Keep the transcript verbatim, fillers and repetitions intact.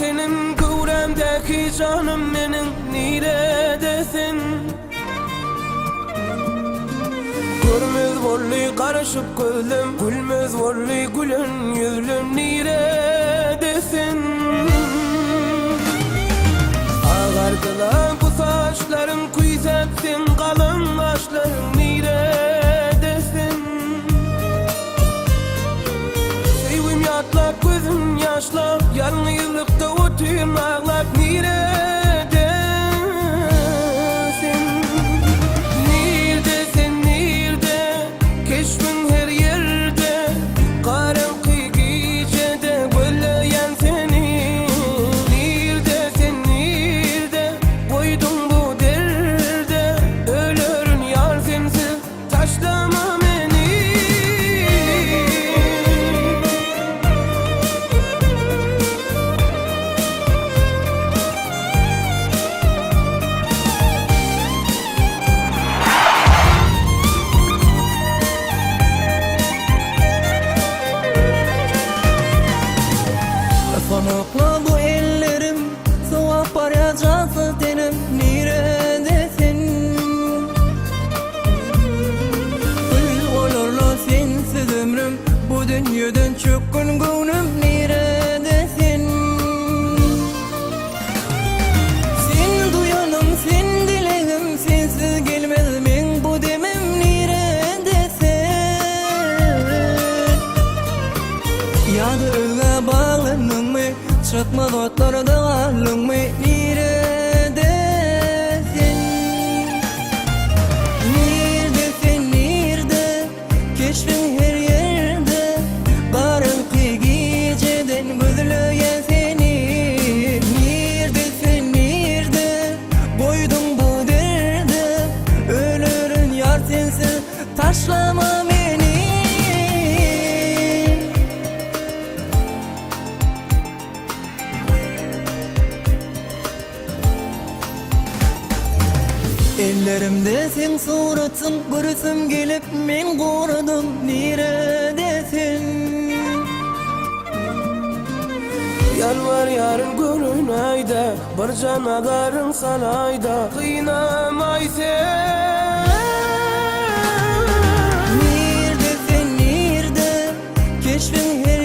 senin guremdeki canım benim niredesin? Görmez bolly karışıp gözüm, gülmez bolly gülün yüzlüm niredesin? Ağardılar bu saçların kuysetsin, kalın başların niredesin? Sevim yatlap gözüm yaşla, yalnızlıkta oturum ağlap niredesin? Niredesin, nirde, keşfin her yerde, karanlık gecede gölleyen seni. Niredesin, nirde, koydun bu derde, ölürün yar sensiz, taşlama beni. Sanokla bu ellerim, soğuk baracası tenim niredesin? Kul olurlu sensiz ömrüm, bu dünyadan çökkün gönlüm niredesin? Sen duyanım, sen dileğim, sensiz gelmez men bu demem niredesin? Yadı öyle bağlanın mı? Çıkma dotlarda alın mı? Niredesin? Niredesin, nirde? Keşfin her yerde, karanlık geceden gözleyen seni. Niredesin, nirde? Koydun bu derde, ölürün yar sensiz, taşlama beni. Ellerimde sen suratın, görüsüm gelip men koradım niredesin? Yalvar yarın gönlün ayda, bir canavarın salayda, kıynamay sen. Niredesin, nirde? Keşfin her